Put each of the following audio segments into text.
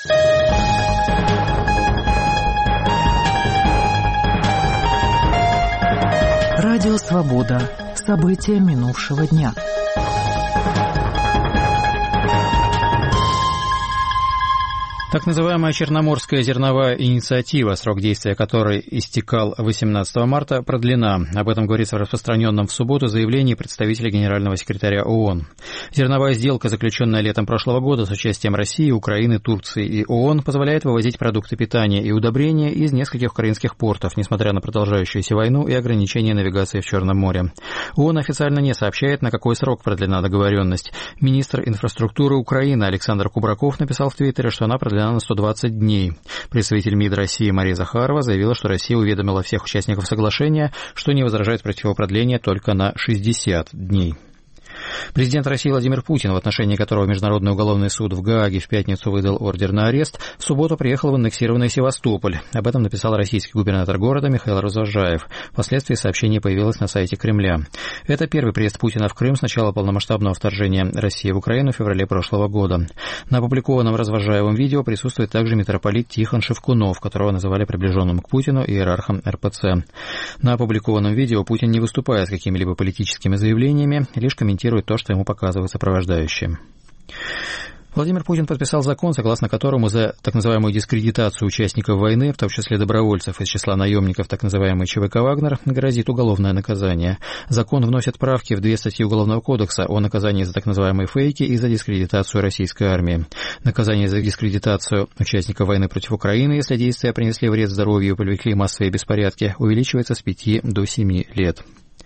Радио «Свобода». События минувшего дня. Так называемая Черноморская зерновая инициатива, срок действия которой истекал 18 марта, продлена. Об этом говорится в распространенном в субботу заявлении представителя генерального секретаря ООН. Зерновая сделка, заключенная летом прошлого года с участием России, Украины, Турции и ООН, позволяет вывозить продукты питания и удобрения из нескольких украинских портов, несмотря на продолжающуюся войну и ограничения навигации в Черном море. ООН официально не сообщает, на какой срок продлена договоренность. Министр инфраструктуры Украины Александр Кубраков написал в Твиттере, что она продлена на 120 дней. Представитель МИД России Мария Захарова заявила, что Россия уведомила всех участников соглашения, что не возражает против его продления только на 60 дней. Президент России Владимир Путин, в отношении которого Международный уголовный суд в Гааге в пятницу выдал ордер на арест, в субботу приехал в аннексированный Севастополь. Об этом написал российский губернатор города Михаил Развозжаев. Впоследствии сообщение появилось на сайте Кремля. Это первый приезд Путина в Крым с начала полномасштабного вторжения России в Украину в феврале прошлого года. На опубликованном Развозжаевым видео присутствует также митрополит Тихон Шевкунов, которого называли приближенным к Путину иерархом РПЦ. На опубликованном видео Путин не выступает с какими-либо политическими заявлениями, лишь комментирует то, что ему показывают сопровождающие. Владимир Путин подписал закон, согласно которому за так называемую дискредитацию участников войны, в том числе добровольцев из числа наемников так называемой ЧВК «Вагнер», грозит уголовное наказание. Закон вносит правки в 2 статьи Уголовного кодекса о наказании за так называемые фейки и за дискредитацию российской армии. Наказание за дискредитацию участников войны против Украины, если действия принесли вред здоровью и привлекли массовые беспорядки, увеличивается с 5 до 7 лет.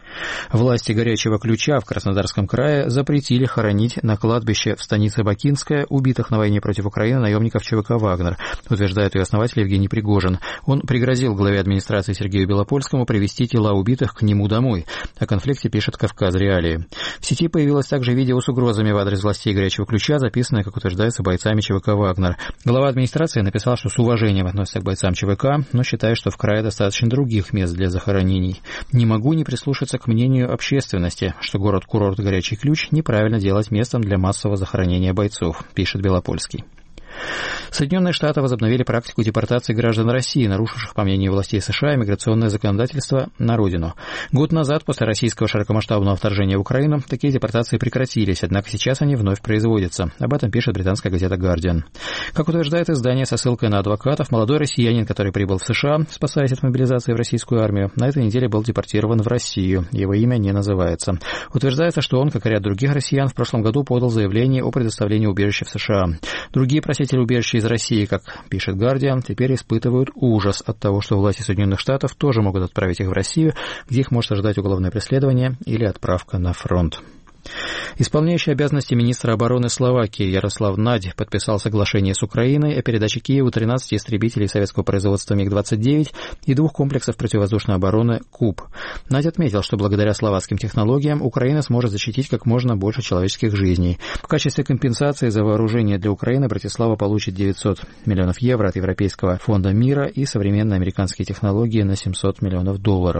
Власти Горячего Ключа в Краснодарском крае запретили хоронить на кладбище в станице Бакинская убитых на войне против Украины наемников ЧВК «Вагнер», утверждает ее основатель Евгений Пригожин. Он пригрозил главе администрации Сергею Белопольскому привезти тела убитых к нему домой. О конфликте пишет «Кавказ Реалии». В сети появилось также видео с угрозами в адрес властей Горячего Ключа, записанное, как утверждается, бойцами ЧВК «Вагнер». Глава администрации написал, что с уважением относится к бойцам ЧВК, но считает, что в крае достаточно других мест для захоронений. «Не могу не прислушаться к мнению общественности, что город-курорт Горячий Ключ неправильно делать местом для массового захоронения бойцов», пишет Белопольский. Соединенные Штаты возобновили практику депортации граждан России, нарушивших, по мнению властей США, миграционное законодательство на родину. Год назад, после российского широкомасштабного вторжения в Украину, такие депортации прекратились, однако сейчас они вновь производятся. Об этом пишет британская газета «Гардиан». Как утверждает издание со ссылкой на адвокатов, молодой россиянин, который прибыл в США, спасаясь от мобилизации в российскую армию, на этой неделе был депортирован в Россию. Его имя не называется. Утверждается, что он, как и ряд других россиян, в прошлом году подал заявление о предоставлении убежища в США. Другие просители убежища из России, как пишет «Гардиан», теперь испытывают ужас от того, что власти Соединенных Штатов тоже могут отправить их в Россию, где их может ожидать уголовное преследование или отправка на фронт. Исполняющий обязанности министра обороны Словакии Ярослав Надь подписал соглашение с Украиной о передаче Киеву 13 истребителей советского производства МиГ-29 и 2 комплексов противовоздушной обороны «Куб». Надь отметил, что благодаря словацким технологиям Украина сможет защитить как можно больше человеческих жизней. В качестве компенсации за вооружение для Украины Братислава получит 900 миллионов евро от Европейского фонда мира и современные американские технологии на $700 миллионов.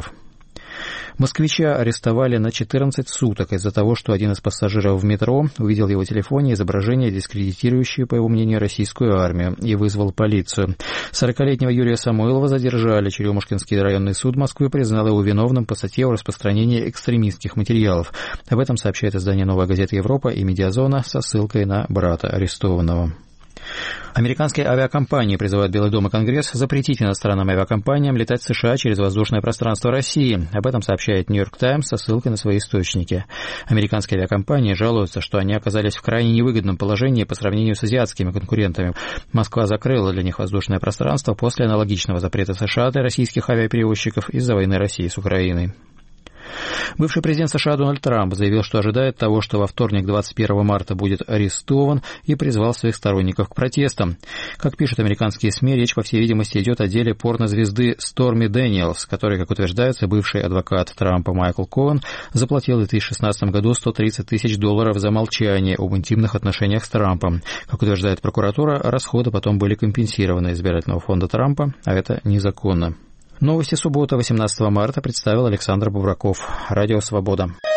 Москвича арестовали на 14 суток из-за того, что один из пассажиров в метро увидел в его телефоне изображение, дискредитирующее, по его мнению, российскую армию, и вызвал полицию. 40-летнего Юрия Самойлова задержали. Черемушкинский районный суд Москвы признал его виновным по статье о распространении экстремистских материалов. Об этом сообщает издание «Новая газета Европа» и «Медиазона» со ссылкой на брата арестованного. Американские авиакомпании призывают Белый дом и Конгресс запретить иностранным авиакомпаниям летать в США через воздушное пространство России. Об этом сообщает «Нью-Йорк Таймс» со ссылкой на свои источники. Американские авиакомпании жалуются, что они оказались в крайне невыгодном положении по сравнению с азиатскими конкурентами. Москва закрыла для них воздушное пространство после аналогичного запрета США для российских авиаперевозчиков из-за войны России с Украиной. Бывший президент США Дональд Трамп заявил, что ожидает того, что во вторник, 21 марта, будет арестован, и призвал своих сторонников к протестам. Как пишут американские СМИ, речь, по всей видимости, идет о деле порнозвезды Сторми Дэниелс, которой, как утверждается, бывший адвокат Трампа Майкл Коэн заплатил в 2016 году $130 тысяч за молчание об интимных отношениях с Трампом. Как утверждает прокуратура, расходы потом были компенсированы избирательного фонда Трампа, а это незаконно. Новости субботы, 18 марта, представил Александр Бубраков. Радио «Свобода».